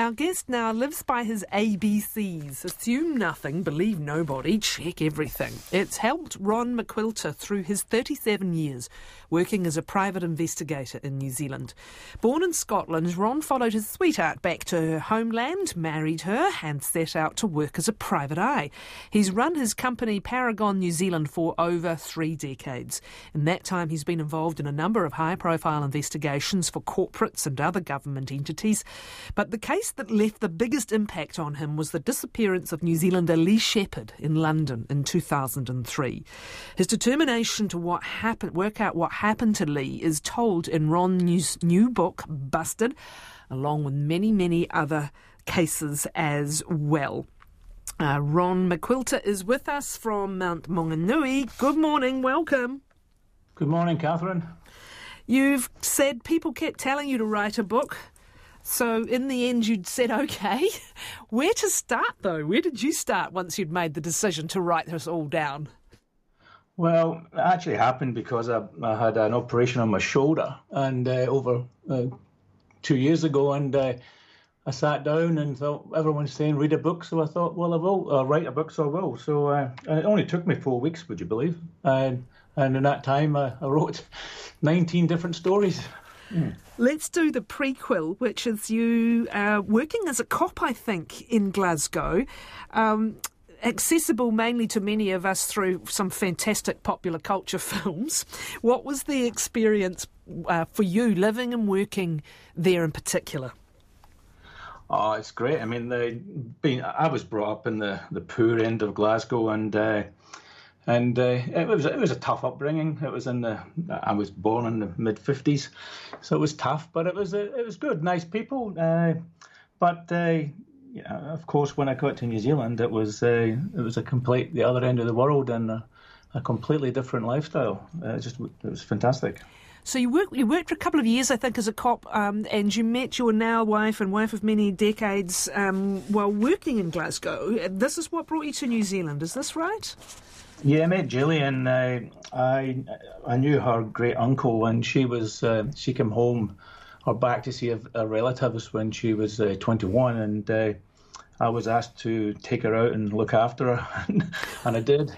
Our guest now lives by his ABCs. Assume nothing, believe nobody, check everything. It's helped Ron McQuilter through his 37 years working as a private investigator in New Zealand. Born in Scotland, Ron followed his sweetheart back to her homeland, married her and set out to work as a private eye. He's run his company Paragon New Zealand for over 3 decades. In that time he's been involved in a number of high-profile investigations for corporates and other government entities. But the case that left the biggest impact on him was the disappearance of New Zealander Lee Shepherd in London in 2003. His determination to work out what happened to Lee is told in Ron's new book, Busted, along with many, many other cases as well. Ron McQuilter is with us from Mount Maunganui. Good morning, welcome. Good morning, Catherine. You've said people kept telling you to write a book, so in the end you'd said okay. Where to start though? Where did you start once you'd made the decision to write this all down? Well, it actually happened because I had an operation on my shoulder and over 2 years ago, and I sat down and thought, everyone's saying read a book, so I thought, well, I will write a book, so I will. So and it only took me 4 weeks, would you believe? And in that time, I wrote 19 different stories. Let's do the prequel, which is you working as a cop, I think, in Glasgow. Accessible mainly to many of us through some fantastic popular culture films. What was the experience for you living and working there in particular? Oh, it's great. I mean, I was brought up in the poor end of Glasgow, and it was a tough upbringing. I was born in the mid-50s, so it was tough, but it was good, nice people. Of course, when I got to New Zealand, it was the other end of the world and a completely different lifestyle. It was fantastic. So you worked for a couple of years, I think, as a cop, and you met your now wife and wife of many decades while working in Glasgow. This is what brought you to New Zealand, is this right? Yeah, I met Gillian. I knew her great uncle, and she came home or back to see a relatives when she was 21, and I was asked to take her out and look after her, and I did.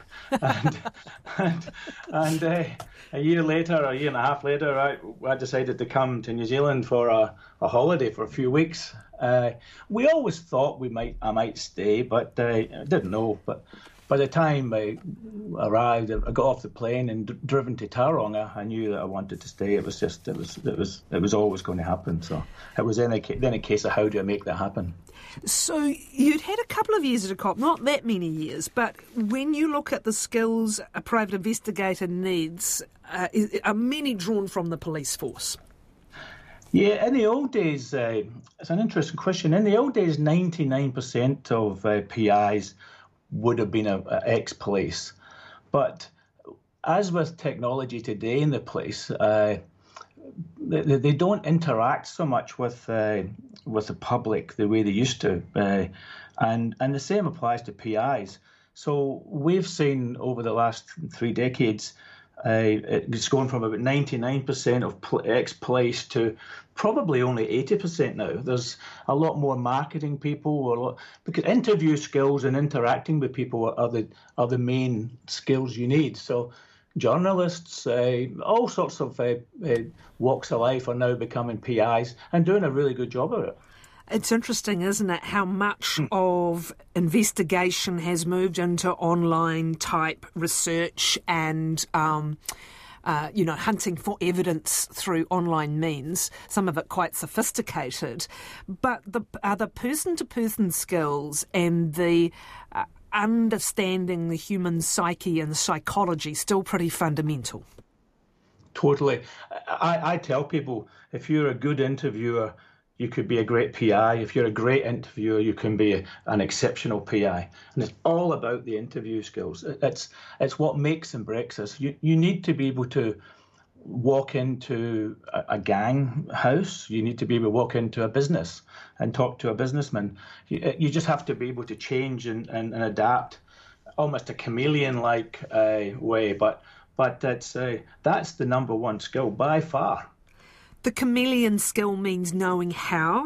And a year and a half later, I decided to come to New Zealand for a holiday for a few weeks. We always thought I might stay, but I didn't know. But by the time I arrived, I got off the plane and driven to Tauranga. I knew that I wanted to stay. It was always going to happen. So it was then a case of how do I make that happen. So you'd had a couple of years as a cop, not that many years, but when you look at the skills a private investigator needs, are many drawn from the police force? Yeah, in the old days, it's an interesting question. In the old days, 99% of PIs would have been an ex-police. But as with technology today in the police, they don't interact so much with the public the way they used to, and the same applies to PIs. So we've seen over the last 3 decades, it's gone from about 99% of ex-police to probably only 80% now. There's a lot more marketing people, because interview skills and interacting with people are the main skills you need. So journalists, all sorts of walks of life are now becoming PIs and doing a really good job of it. It's interesting, isn't it, how much of investigation has moved into online type research and hunting for evidence through online means, some of it quite sophisticated. But the person-to-person skills and the understanding the human psyche and psychology still pretty fundamental. Totally. I tell people, if you're a good interviewer, you could be a great PI. If you're a great interviewer, you can be an exceptional PI. And it's all about the interview skills. It's what makes and breaks us. You need to be able to walk into a gang house. You need to be able to walk into a business and talk to a businessman. You just have to be able to change and adapt, almost a chameleon-like way. But that's the number one skill by far. The chameleon skill means knowing how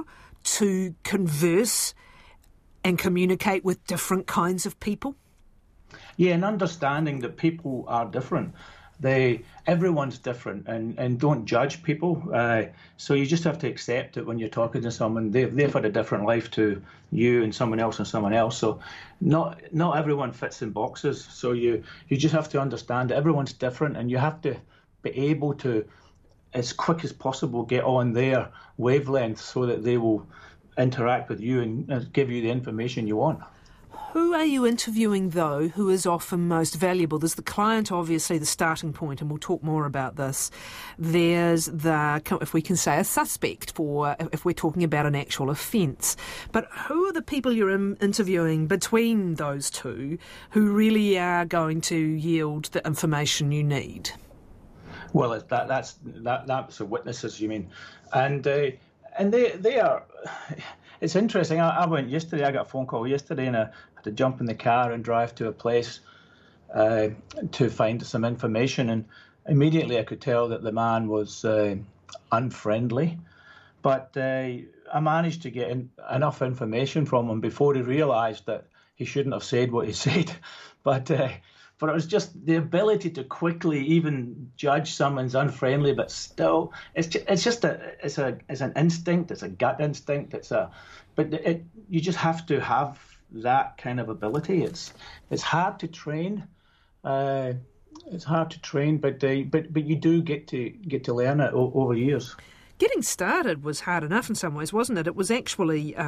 to converse and communicate with different kinds of people? Yeah, and understanding that people are different. Everyone's different, and don't judge people. So you just have to accept that when you're talking to someone, they've had a different life to you and someone else and someone else. So not everyone fits in boxes. So you just have to understand that everyone's different, and you have to be able to, as quick as possible, get on their wavelength so that they will interact with you and give you the information you want. Who are you interviewing, though, who is often most valuable? There's the client, obviously, the starting point, and we'll talk more about this. There's if we can say, a suspect, if we're talking about an actual offence. But who are the people you're interviewing between those two who really are going to yield the information you need? Well, that's the witnesses, you mean, and they are. It's interesting. I went yesterday. I got a phone call yesterday, and I had to jump in the car and drive to a place to find some information. And immediately, I could tell that the man was unfriendly. But I managed to get enough information from him before he realised that he shouldn't have said what he said. But it was just the ability to quickly even judge someone's unfriendly, but still, it's an instinct, it's a gut instinct, you just have to have that kind of ability. It's hard to train. It's hard to train, but you do get to learn it over years. Getting started was hard enough in some ways, wasn't it? It was actually,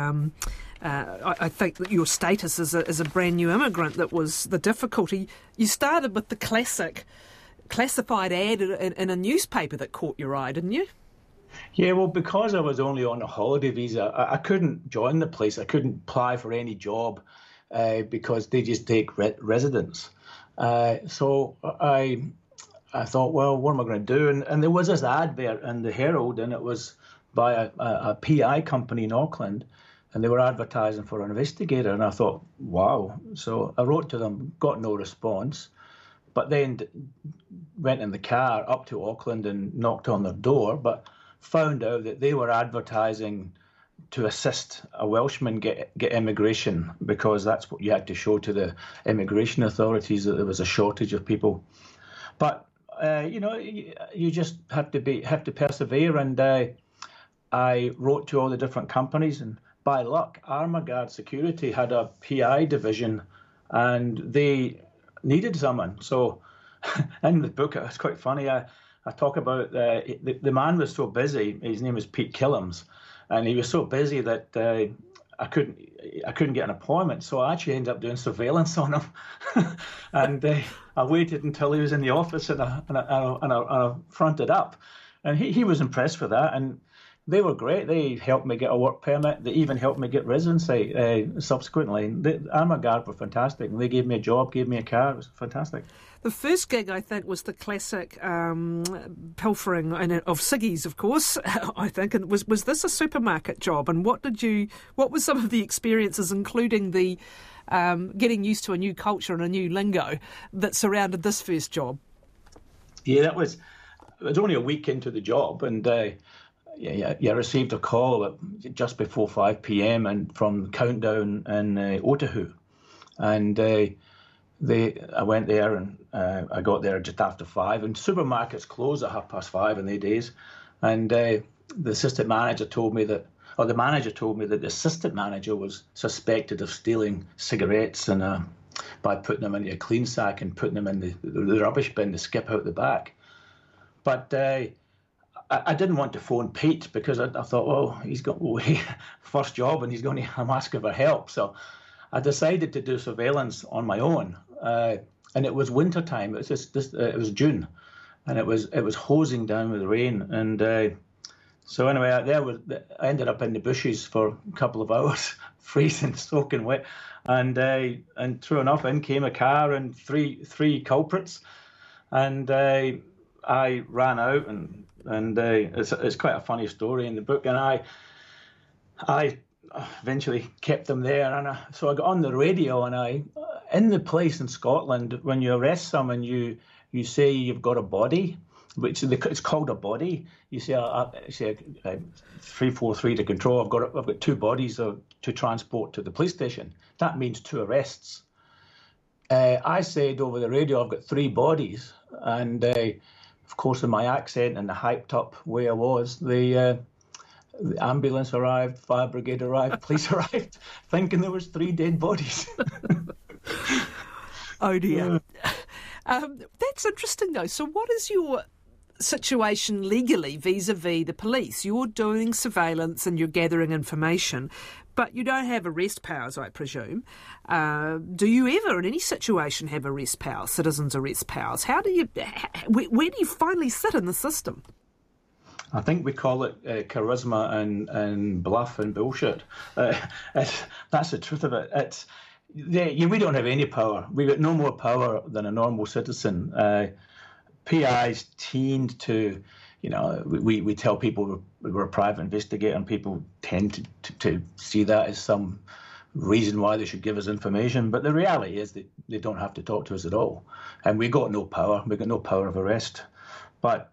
I think that your status as a brand new immigrant that was the difficulty. You started with the classified ad in a newspaper that caught your eye, didn't you? Yeah, well, because I was only on a holiday visa, I couldn't join the place. I couldn't apply for any job because they just take residents. So I thought, well, what am I going to do? And there was this ad there in the Herald, and it was by a PI company in Auckland, and they were advertising for an investigator. And I thought, wow. So I wrote to them, got no response, but then went in the car up to Auckland and knocked on their door, but found out that they were advertising to assist a Welshman get immigration, because that's what you had to show to the immigration authorities, that there was a shortage of people. But you just have to persevere. And I wrote to all the different companies, and by luck, Armaguard Security had a PI division, and they needed someone. So in the book, it's quite funny. I talk about the man was so busy. His name was Pete Killams, and he was so busy that I couldn't get an appointment, so I actually ended up doing surveillance on him, and I waited until he was in the office, and I fronted up, and he was impressed with that, and they were great. They helped me get a work permit. They even helped me get residency subsequently. Armaguard were fantastic, and they gave me a job, gave me a car. It was fantastic. The first gig, I think, was the classic pilfering of ciggies, of course, I think. And was this a supermarket job? And what were some of the experiences, including the getting used to a new culture and a new lingo that surrounded this first job? Yeah, it was only a week into the job, and I received a call just before 5 p.m. and from Countdown in Otahu, and I went there, and I got there just after 5, and supermarkets close at 5:30 in the days, and the assistant manager told me that, or the manager told me that the assistant manager was suspected of stealing cigarettes and by putting them into a clean sack and putting them in the rubbish bin to skip out the back. But I didn't want to phone Pete, because I thought, oh, he's got first job and I'm asking for help. So I decided to do surveillance on my own, and it was winter time. It was June, and it was hosing down with rain, and so anyway, I ended up in the bushes for a couple of hours, freezing, soaking wet, and true enough, in came a car and three culprits, and I ran out, and it's quite a funny story in the book, and I eventually kept them there, and so I got on the radio, and in the place in Scotland, when you arrest someone, you say you've got a body, which it's called a body. You see, a 343 to control. I've got 2 bodies to transport to the police station. That means 2 arrests. I said over the radio, I've got 3 bodies, and of course, in my accent and the hyped up way I was, the ambulance arrived, fire brigade arrived, police arrived, thinking there was 3 dead bodies. Oh dear. That's interesting though. So what is your situation legally vis-a-vis the police? You're doing surveillance and you're gathering information, but you don't have arrest powers, I presume. Do you ever, in any situation, have arrest powers, citizens' arrest powers? Where do you finally sit in the system? I think we call it charisma and bluff and bullshit. That's the truth of it. We don't have any power. We've got no more power than a normal citizen. PIs tend to, we tell people we're a private investigator, and people tend to see that as some reason why they should give us information. But the reality is that they don't have to talk to us at all, and we've got no power. We've got no power of arrest. But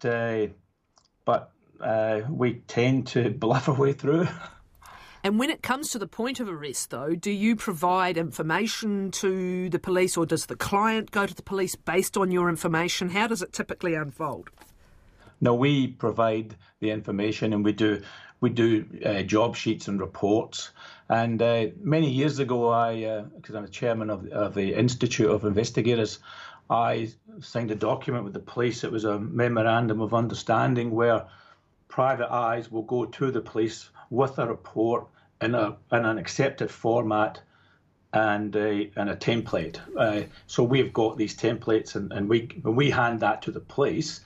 we tend to bluff our way through. And when it comes to the point of arrest, though, do you provide information to the police, or does the client go to the police based on your information? How does it typically unfold? No, we provide the information, and we do job sheets and reports. And many years ago, because I'm the chairman of the Institute of Investigators, I signed a document with the police. It was a memorandum of understanding where private eyes will go to the police with a report in an accepted format and a template. So we've got these templates, and when we hand that to the police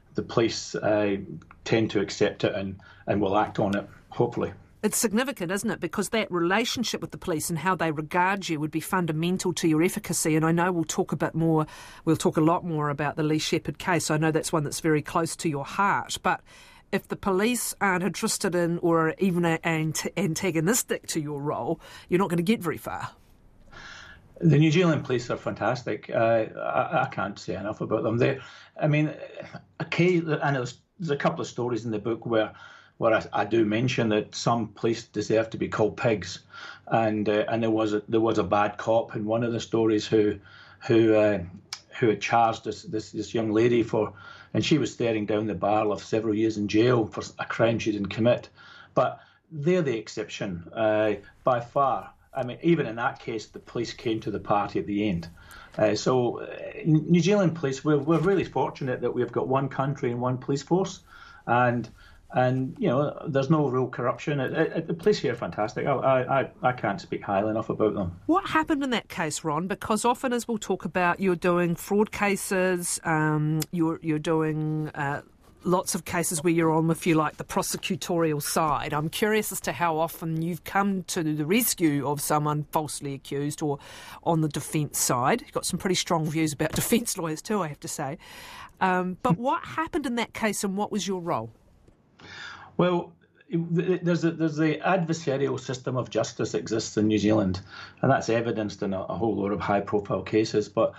tend to accept it and will act on it, hopefully. It's significant, isn't it? Because that relationship with the police and how they regard you would be fundamental to your efficacy. And I know we'll talk a lot more about the Lee Shepherd case. I know that's one that's very close to your heart. But if the police aren't interested in or even antagonistic to your role, you're not going to get very far. The New Zealand police are fantastic. I can't say enough about them. There's a couple of stories in the book where I do mention that some police deserve to be called pigs, and there was a bad cop in one of the stories who had charged this young lady for. And she was staring down the barrel of several years in jail for a crime she didn't commit. But they're the exception by far. I mean, even in that case, the police came to the party at the end. So New Zealand police, we're really fortunate that we've got one country and one police force. And there's no real corruption. The police here are fantastic. I can't speak highly enough about them. What happened in that case, Ron? Because often, as we'll talk about, you're doing fraud cases, you're doing lots of cases where you're on, if you like, the prosecutorial side. I'm curious as to how often you've come to the rescue of someone falsely accused or on the defence side. You've got some pretty strong views about defence lawyers too, I have to say. But what happened in that case, and what was your role? Well, there's the adversarial system of justice exists in New Zealand, and that's evidenced in a whole lot of high-profile cases. But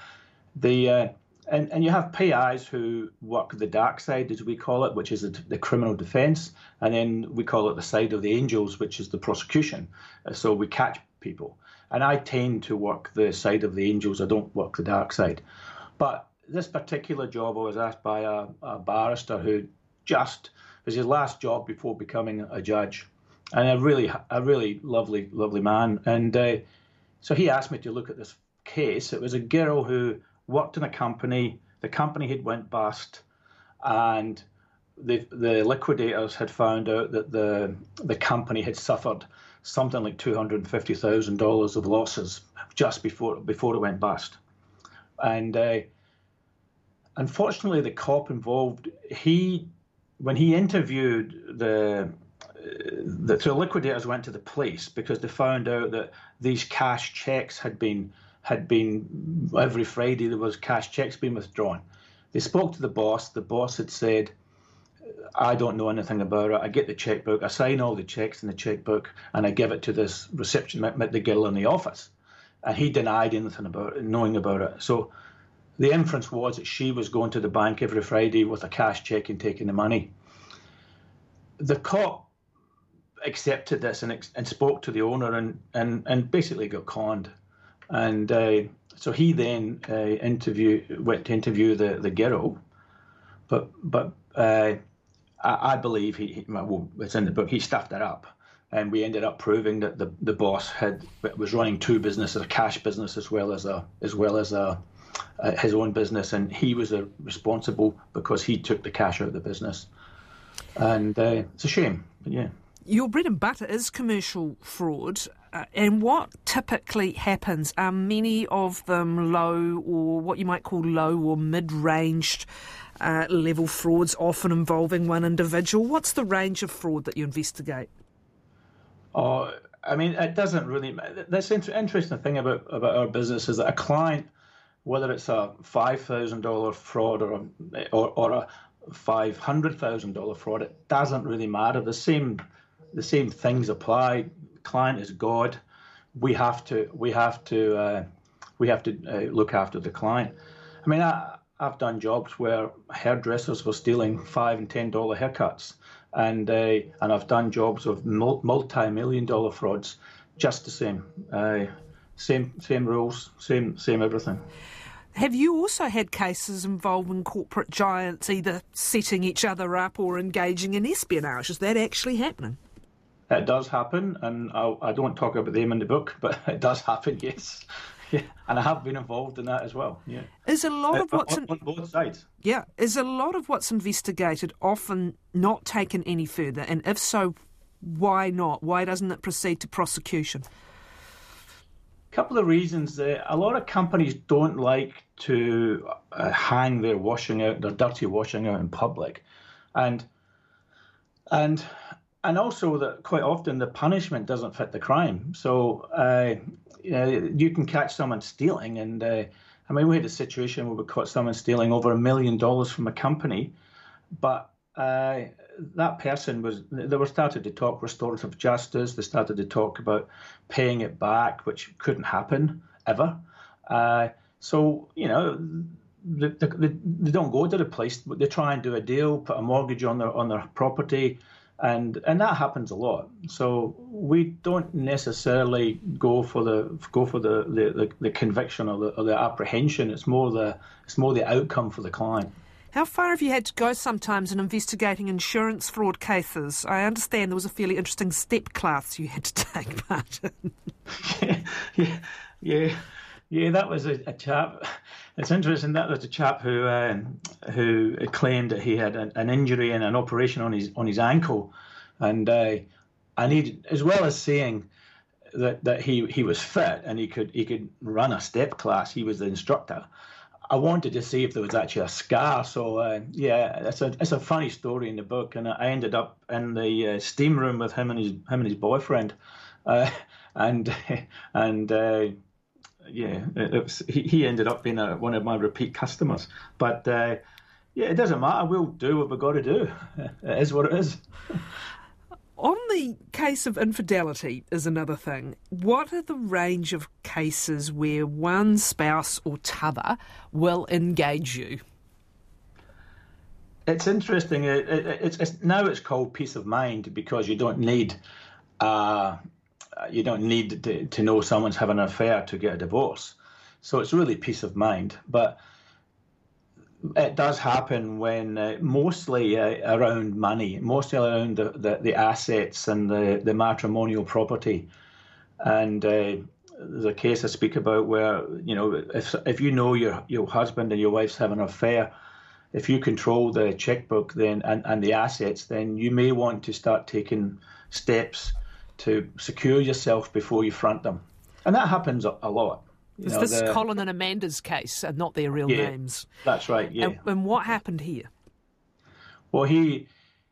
and you have PIs who work the dark side, as we call it, which is the criminal defence, and then we call it the side of the angels, which is the prosecution. So we catch people, and I tend to work the side of the angels. I don't work the dark side. But this particular job, I was asked by a barrister who just. It was his last job before becoming a judge, and a really lovely man. And so he asked me to look at this case. It was a girl who worked in a company. The company had went bust, and the liquidators had found out that the company had suffered something like $250,000 of losses just before it went bust. And unfortunately, the cop involved, when he interviewed the liquidators went to the police because they found out that these cash checks had been every Friday there was cash checks being withdrawn. They spoke to the boss. The boss had said, I don't know anything about it. I get the checkbook, I sign all the checks in the checkbook, and I give it to this reception, the girl in the office. And he denied anything about it, knowing about it. So the inference was that she was going to the bank every Friday with a cash check and taking the money. The cop accepted this and spoke to the owner and basically got conned. And so he then went to interview the girl. But I believe it's in the book, he stuffed it up. And we ended up proving that the boss was running two businesses, a cash business as well as his own business, and he was responsible because he took the cash out of the business. And it's a shame, but yeah. Your bread and butter is commercial fraud, and what typically happens? Are many of them low, or what you might call low or mid-ranged level frauds, often involving one individual? What's the range of fraud that you investigate? Oh, I mean, it doesn't really. That's interesting thing about our business is that a client, whether it's a $5,000 fraud or a $500,000 fraud, it doesn't really matter. The same things apply. Client is God. We have to look after the client. I mean, I've done jobs where hairdressers were stealing $5 and $10 haircuts. And I've done jobs of multi-million-dollar frauds, just the same, same rules, same everything. Have you also had cases involving corporate giants either setting each other up or engaging in espionage? Is that actually happening? It does happen, and I don't talk about them in the book, but it does happen, yes. Yeah, and I have been involved in that as well. Yeah, is a lot of what's on both sides. Yeah, is a lot of what's investigated often not taken any further, and if so, why not? Why doesn't it proceed to prosecution? A couple of reasons. A lot of companies don't like to hang their dirty washing out in public, and also that quite often the punishment doesn't fit the crime. So you can catch someone stealing, and I mean, we had a situation where we caught someone stealing over $1 million from a company, but that person started to talk restorative justice. They started to talk about paying it back, which couldn't happen ever. So they don't go to the place, but they try and do a deal, put a mortgage on their property. And that happens a lot. So we don't necessarily go for the conviction or the apprehension. It's more the outcome for the client. How far have you had to go sometimes in investigating insurance fraud cases? I understand there was a fairly interesting step class you had to take part in. Yeah. That was a chap. It's interesting. That was a chap who claimed that he had an injury and an operation on his ankle, and he, as well as saying that he was fit and he could run a step class. He was the instructor. I wanted to see if there was actually a scar. So it's a funny story in the book, and I ended up in the steam room with him and his boyfriend, he ended up being one of my repeat customers. But it doesn't matter. We'll do what we've got to do. It is what it is. On the case of infidelity is another thing. What are the range of cases where one spouse or t'other will engage you? It's interesting. It's called peace of mind because you don't need to know someone's having an affair to get a divorce. So it's really peace of mind. But it does happen when mostly around money, mostly around the assets and the matrimonial property. And there's a case I speak about where, if you know your husband and your wife's having an affair, if you control the checkbook then and the assets, then you may want to start taking steps to secure yourself before you front them. And that happens a lot. Is this Colin and Amanda's case and not their real names? That's right, yeah. And what happened here? Well, he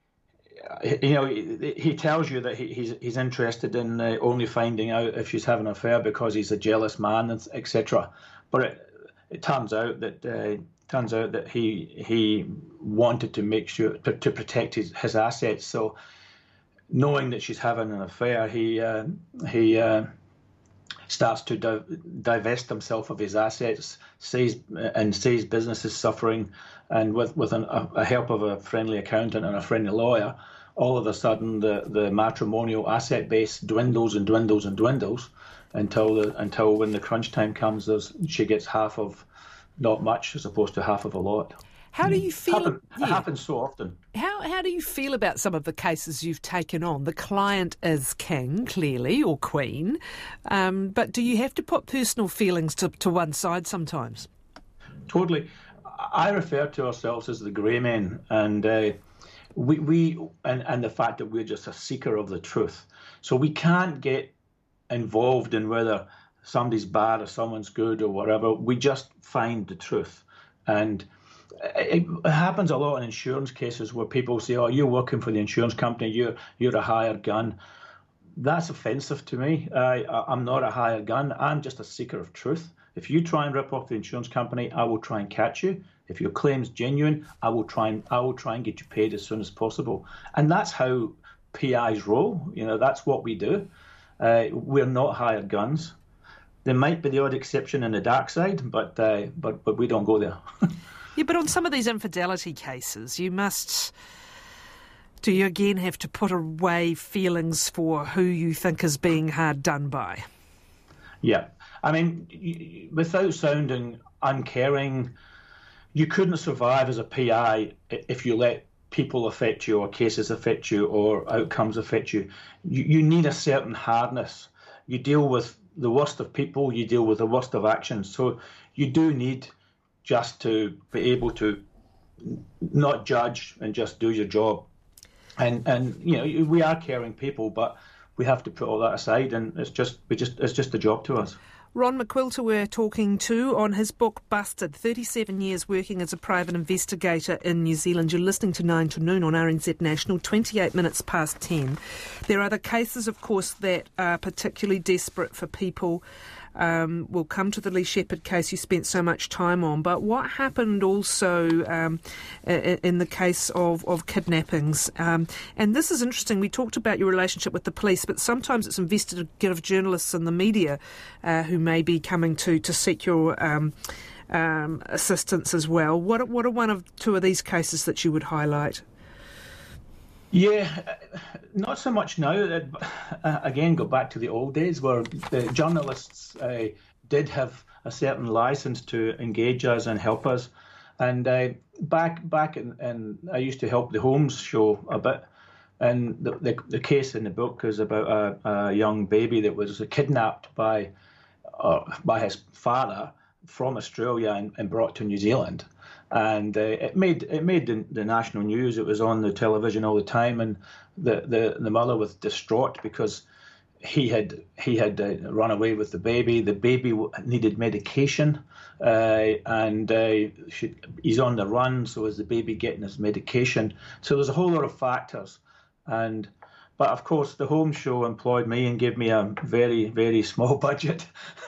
tells you that he's interested in only finding out if she's having an affair because he's a jealous man, etc. But it turns out that he wanted to make sure to protect his assets. So, knowing that she's having an affair, he starts to divest himself of his assets, says business is suffering, and with a help of a friendly accountant and a friendly lawyer, all of a sudden the matrimonial asset base dwindles and dwindles and dwindles until when the crunch time comes, she gets half of not much as opposed to half of a lot. How do you feel? It happens so often. How do you feel about some of the cases you've taken on? The client is king, clearly, or queen, but do you have to put personal feelings to one side sometimes? Totally. I refer to ourselves as the grey men, and we and the fact that we're just a seeker of the truth. So we can't get involved in whether somebody's bad or someone's good or whatever. We just find the truth. And it happens a lot in insurance cases where people say, "Oh, you're working for the insurance company. You're a hired gun." That's offensive to me. I'm not a hired gun. I'm just a seeker of truth. If you try and rip off the insurance company, I will try and catch you. If your claim's genuine, I will try and get you paid as soon as possible. And that's how PIs roll. That's what we do. We're not hired guns. There might be the odd exception in the dark side, but we don't go there. Yeah, but on some of these infidelity cases, do you again have to put away feelings for who you think is being hard done by? Yeah. I mean, without sounding uncaring, you couldn't survive as a PI if you let people affect you or cases affect you or outcomes affect you. You need a certain hardness. You deal with the worst of people, you deal with the worst of actions. So you do need just to be able to not judge and just do your job. And we are caring people, but we have to put all that aside, and it's just a job to us. Ron McQuilter we're talking to on his book Busted, 37 years working as a private investigator in New Zealand. You're listening to 9 to Noon on RNZ National, 28 minutes past 10. There are other cases, of course, that are particularly desperate for people. We'll come to the Lee Shepherd case you spent so much time on, but what happened also in the case of kidnappings? And this is interesting. We talked about your relationship with the police, but sometimes it's investigative journalists and the media who may be coming to seek your assistance as well. What are one of two of these cases that you would highlight? Yeah, not so much now. Again, go back to the old days where the journalists did have a certain license to engage us and help us. And back in I used to help the Holmes show a bit. And the case in the book is about a young baby that was kidnapped by his father from Australia and brought to New Zealand. And it made the national news. It was on the television all the time, and the mother was distraught because he had run away with the baby. The baby needed medication, and he's on the run. So is the baby getting his medication? So there's a whole lot of factors, but of course, the Home Show employed me and gave me a very, very small budget,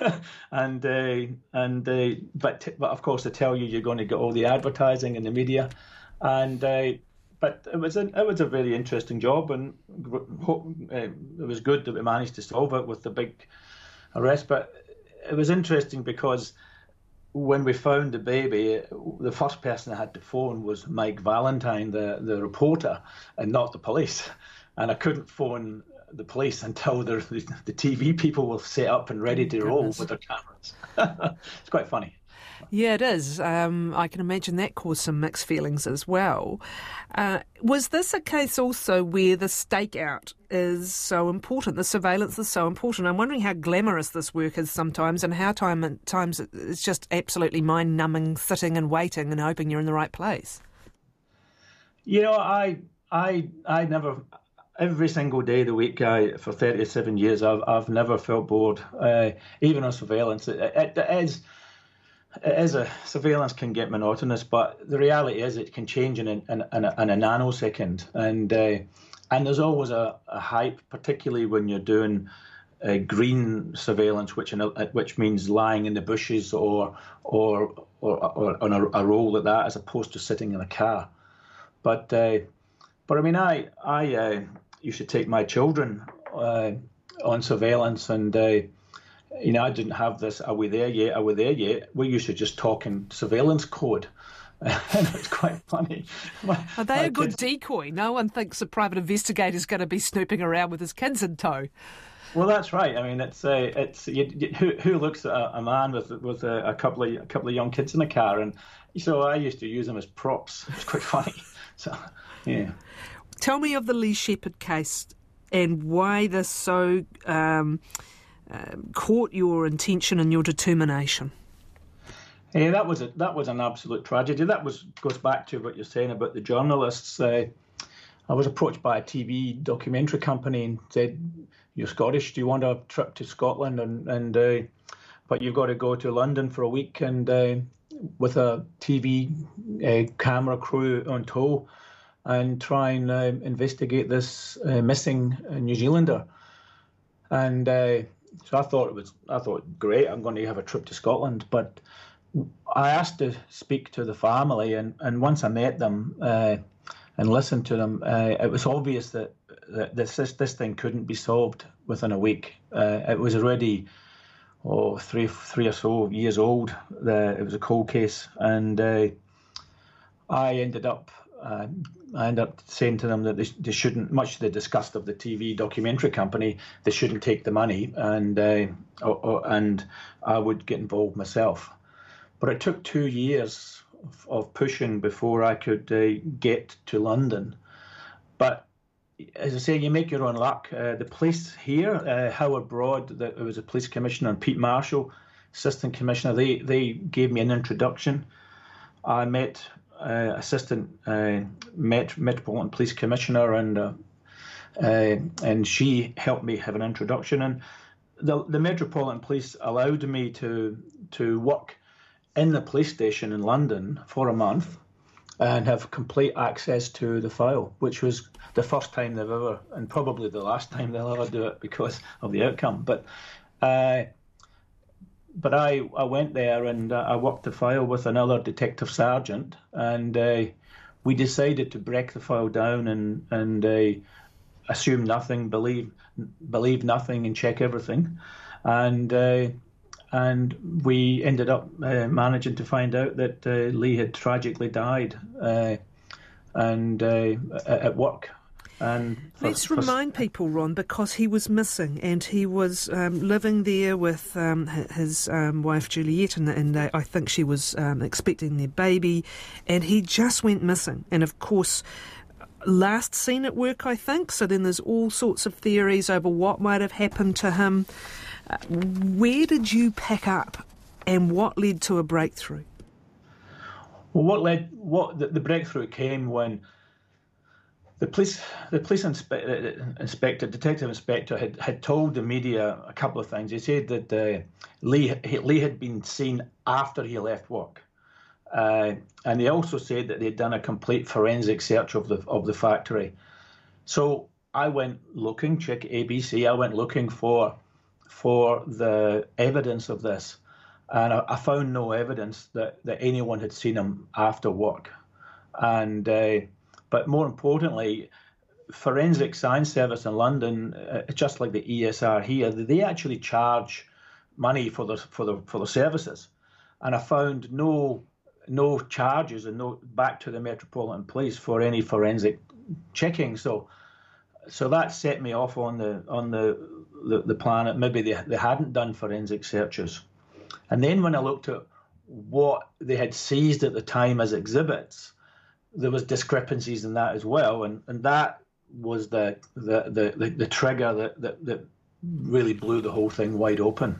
but of course they tell you you're going to get all the advertising in the media, but it was a very interesting job, and it was good that we managed to solve it with the big arrest. But it was interesting because when we found the baby, the first person I had to phone was Mike Valentine, the reporter, and not the police. And I couldn't phone the police until the TV people were set up and ready to roll with their cameras. It's quite funny. Yeah, it is. I can imagine that caused some mixed feelings as well. Was this a case also where the stakeout is so important, the surveillance is so important? I'm wondering how glamorous this work is sometimes, and how times it's just absolutely mind-numbing, sitting and waiting and hoping you're in the right place. I never... Every single day of the week, for 37 years, I've never felt bored, even on surveillance. Surveillance can get monotonous, but the reality is it can change in a nanosecond, and there's always a hype, particularly when you're doing green surveillance, which means lying in the bushes or on a roll like that, as opposed to sitting in a car. But I mean, I used to take my children on surveillance, and I didn't have this. Are we there yet? Are we there yet? We used to just talk in surveillance code. And it's quite funny. Are they a good decoy? No one thinks a private investigator is going to be snooping around with his kids in tow. Well, that's right. I mean, who looks at a man with a couple of young kids in the car, and so I used to use them as props. It's quite funny. So, yeah. Tell me of the Lee Shepherd case and why this so caught your attention and your determination. Yeah, that was an absolute tragedy. Goes back to what you're saying about the journalists. I was approached by a TV documentary company and said, "You're Scottish. Do you want a trip to Scotland? But you've got to go to London for a week and with a TV camera crew on tow and try and investigate this missing New Zealander." And so I thought, great, I'm going to have a trip to Scotland, but I asked to speak to the family, and once I met them and listened to them, it was obvious that this thing couldn't be solved within a week. It was already three or so years old. It was a cold case, and I ended up saying to them that they shouldn't, much to the disgust of the TV documentary company, they shouldn't take the money, and I would get involved myself. But it took 2 years of pushing before I could get to London. But as I say, you make your own luck. The police here, Howard Broad, it was a police commissioner, and Pete Marshall, assistant commissioner, they gave me an introduction. I met Metropolitan Police Commissioner, and she helped me have an introduction. And the Metropolitan Police allowed me to work in the police station in London for a month and have complete access to the file, which was the first time they've ever, and probably the last time they'll ever do it because of the outcome. But I went there and I worked the file with another detective sergeant, and we decided to break the file down and assume nothing, believe nothing, and check everything. And we ended up managing to find out that Lee had tragically died at work. Let's remind people, Ron, because he was missing and he was living there with his wife Juliet, and I think she was expecting their baby, and he just went missing. And of course, last seen at work, I think. So then there's all sorts of theories over what might have happened to him. Where did you pick up, and what led to a breakthrough? Well, the breakthrough came when the police detective inspector had told the media a couple of things. He said that Lee had been seen after he left work, and they also said that they'd done a complete forensic search of the factory. So I went looking, check ABC. I went looking for the evidence of this, and I found no evidence that anyone had seen him after work. And but more importantly, Forensic Science Service in London, just like the ESR here, they actually charge money for the services, and I found no charges and no back to the Metropolitan Police for any forensic checking. So that set me off on the plan that maybe they hadn't done forensic searches. And then when I looked at what they had seized at the time as exhibits, there was discrepancies in that as well, and that was the trigger that really blew the whole thing wide open.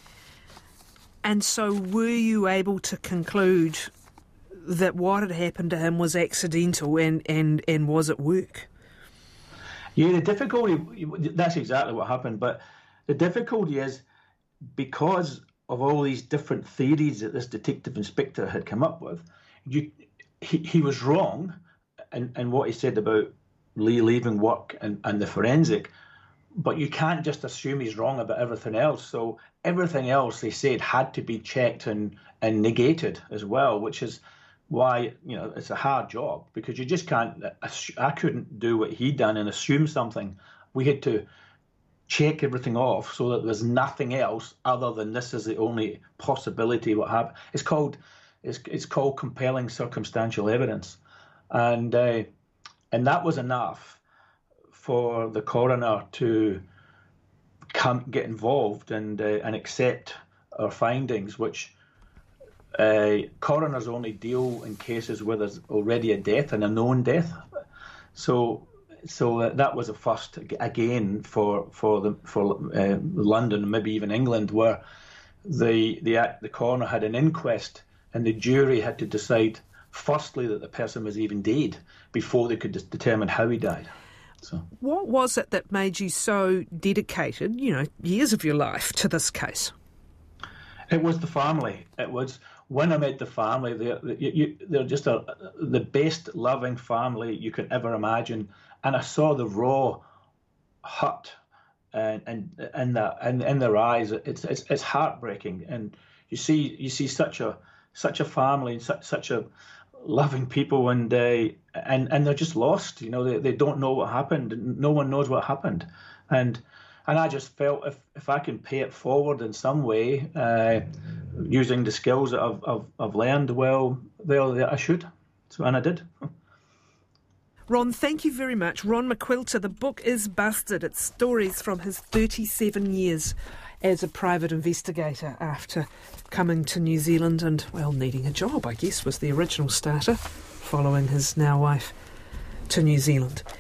And so were you able to conclude that what had happened to him was accidental and was at work? Yeah, the difficulty, that's exactly what happened, but the difficulty is because of all these different theories that this detective inspector had come up with, he was wrong in what he said about Lee leaving work and the forensic, but you can't just assume he's wrong about everything else. So everything else they said had to be checked and negated as well, which is why it's a hard job, because you just can't. I couldn't do what he'd done and assume something. We had to check everything off so that there's nothing else other than this is the only possibility what happened. It's called compelling circumstantial evidence, and that was enough for the coroner to get involved and accept our findings, which coroners only deal in cases where there's already a death and a known death. So that was a first again for London and maybe even England, where the coroner had an inquest and the jury had to decide firstly that the person was even dead before they could determine how he died. So, what was it that made you so dedicated, years of your life, to this case? It was the family. It was when I met the family. They're just the best loving family you could ever imagine. And I saw the raw hurt and in their eyes. It's heartbreaking. And you see such a family and such a loving people, and they're just lost. They don't know what happened. No one knows what happened. And I just felt if I can pay it forward in some way, using the skills that I've learned, well, I should. And I did. Ron, thank you very much. Ron McQuilter, the book is Busted. It's stories from his 37 years as a private investigator after coming to New Zealand and, well, needing a job, I guess, was the original starter, following his now wife to New Zealand.